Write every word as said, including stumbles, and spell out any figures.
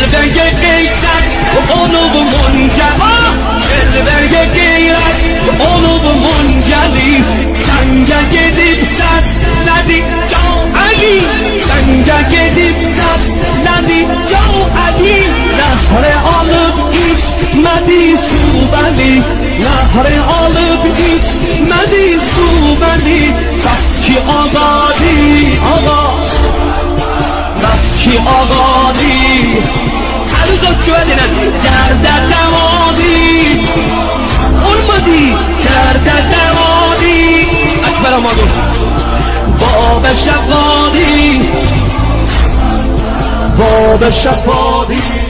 جلوه غیرت قلوب منجلی جلوه غیرت قلوب منجلی سنگک دیبساز ندی یا علی سنگک دیبساز ندی یا علی نهر alıp içmedi su beni Nehre alıp içmedi su beni Bas ki ağadi ağa Bas ki ağadi Hadi dört güvenler Derde devadi Olmadı Derde devadi Ekber Amadou Bab şefadi Bab şefadi